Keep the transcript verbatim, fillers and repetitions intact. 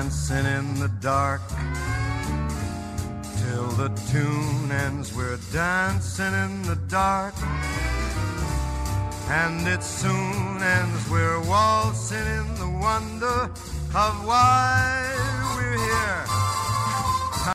dancing in the dark. Till the tune ends, we're dancing in the dark. And it soon ends, we're waltzing in the wonder of why we're here.